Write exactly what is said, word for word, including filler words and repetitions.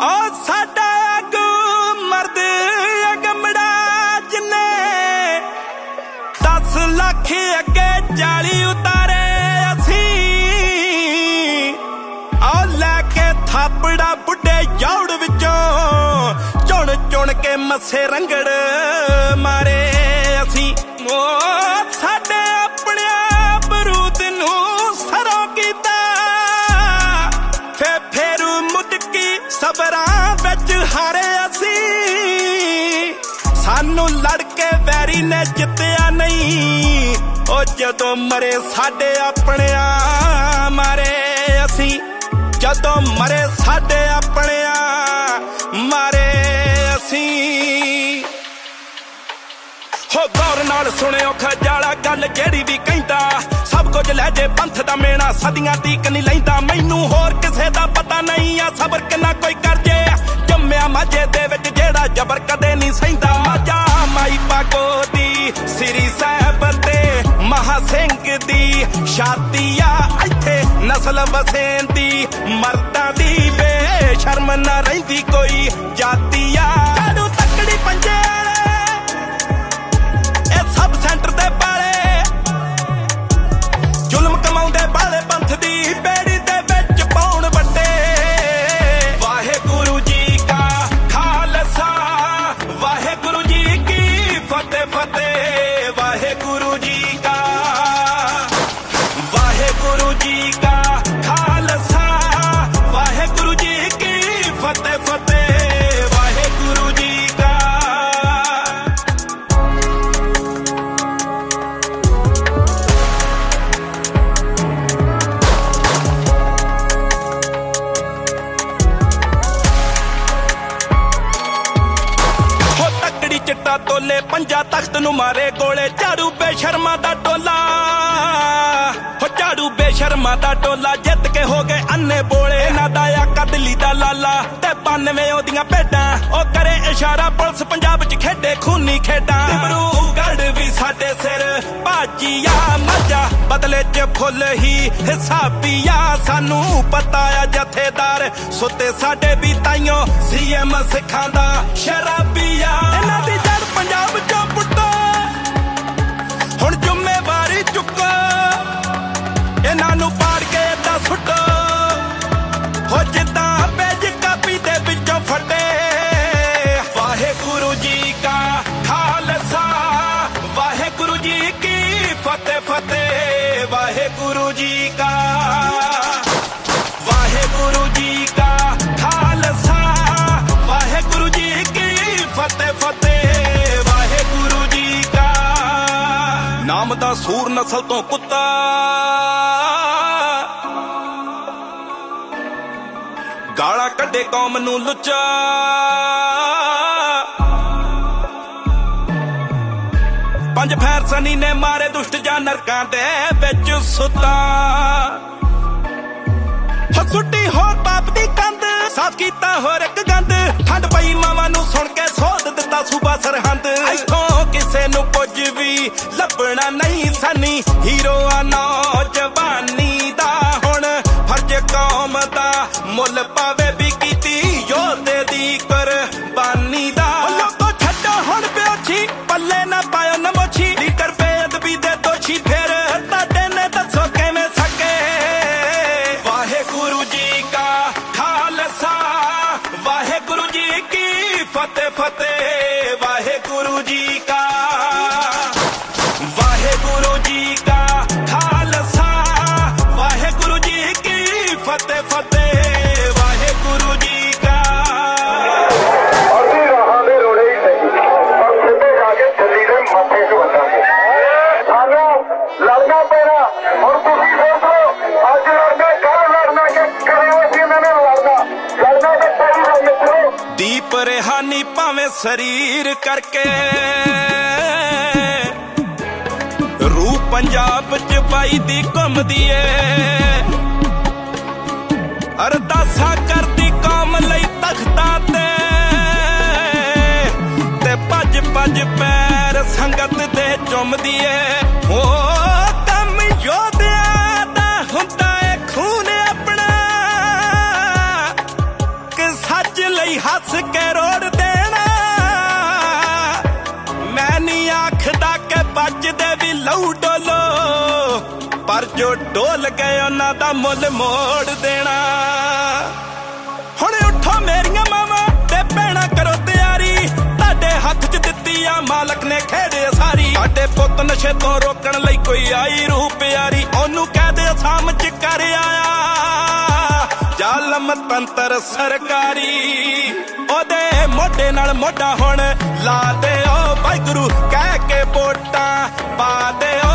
ओ साडा अगू मर्द अगमड़ा जिन्ने दस लख अगे चाली उतारे असी ओ लैके थापड़ा बुढ़े जौड़ विचों चुन चुन के मसे रंगड़ मारे असी। ओ साडे अपने बरूद नू सरों कीता फे फेरू मुदकी सबरां विच हारे असी। सानू लड़के वैरी ने जित्या नहीं ओ जदों मरे साडे अपने मारे असी। जदों मरे साडे अपने मारे असी। हो गौर नाल सुनियो खजाला गल जेड़ी भी कहंदा सब कुछ लै जे पंथ दा मेना सदियां तीक नहीं लैंदा। मैनू होर किसे दा पता नहीं आ सबर किन्ना कोई कर जे जम्मिया माझे दे विच जेड़ा जबर कदे नहीं सहिंदा। माजा माई पागो दी सिरी साहब ते महा सिंह दी शातिया इत्थे नस्ल वसेंदी मर्दां दी बेशर्म ना रहिंदी कोई जातिया। झाड़ू तकड़ी पंजे सब सेंटर दे बाले जुल्म कमाउंदे बाले पंथ दी बेड़ी दे विच पाउण वड्डे। वाहेगुरु जी का खालसा वाहेगुरु जी की फतेह फतेह। वाहेगुरु जी का वाहेगुरु जी का खालसा वाहेगुरु जी की फतेह फतेह। वाहेगुरु जी का चिट्टा तोले पंजा तख्त नू मारे गोले झाड़ू बेशर्मा दा टोला। हो झाड़ू बेशर्मा दा टोला जित के हो गए अन्ने बोले ना दाया कदली दा लाला ते बानवे ओदियां भेडां ओ करे इशारा पुलिस पंजाब च खेडे खूनी खेडां। गढ़ भी साडे सिर भाजिया मजा बदले च फुल ही हिसाबिया। सानू पता आ जथेदार सुते साडे भी ताइयों सीएम सिखां दा शराबिया। इन्हां दी जड़ पंजाब चों पुट्टो हुण जिम्मेवारी चुको इन्हां नू पाड़ के दा सुट्टो हो जिद्दां पेज कापी दे विचों फटे। वाहेगुरु जी का खालसा वाहेगुरु जी की फतेह फतेह। वाहेगुरु जी का वाहेगुरु जी का खालसा वाहेगुरु जी की फतेह फतेह। वाहेगुरु जी का नाम दा सूर नस्ल तो कुत्ता गाला कड्डे कौम नू लुच्चा। पंज फैर सनी ने मारे दुष्ट जा नरकां दे विच सुता। सुट्टी होर पाप दी कंध साफ कीता होर एक गंद ठंड पई मावां नू सुण के सोध दित्ता सूबा सरहंद। इथों किसे नू कुछ भी लभना नहीं सनी हीरो आ नौजवानी दा हुण फर्ज कौम दा मुल पावे भी कीती योधे दी कुर्बानी दा। लोगो छड्डो हुण बेहोशी पल्ले ना पायो नमोशी लीडर बेअदबी दे दोषी फिर ताडे ने दसो किवें सके। वाहेगुरु जी का खालसा वाहेगुरु जी की फतेह फतेह। वाहेगुरु जी का वाहेगुरु जी का खालसा वाहेगुरु जी की फतेह फतेह। वाहेगुरु जी का अभी रहाने रोड़े ही नहीं और सिद्धे जाके दिल्ली के माथे से बंदांगे सानू लड़ना पैना। और तुसी सोचो अज लड़ना कल लड़ना के करे वसी मैंने लड़ना लड़ना तो चाहिए मित्रों। दीप रेहानी भावें शरीर करके रूह पंजाब च पाई दी घुमदी ए। अरदासा करदी कौम लई तख्तां ते ते भज भज पैर संगत दे चुमदी ए। ओ कम योधिया दा हुंदा ए खून अपना कि सच पर जो डोल गए उन्हां दा मुल मोड़ देना। हुण उठो मेरियां मावां ते भैणां करो तैयारी, तुहाडे हत्थ च दित्ती आ मालक ने खेड़ सारी। साडे पुत्त नशे तो रोकण लई कोई आई रूह प्यारी, ओनू कह दे साम च कर आया जालम तंत्र सरकारी। ओदे मोढे नाल मोढा हुण ला दे ओ वाहिगुरू कह के वोटां पा दे ओ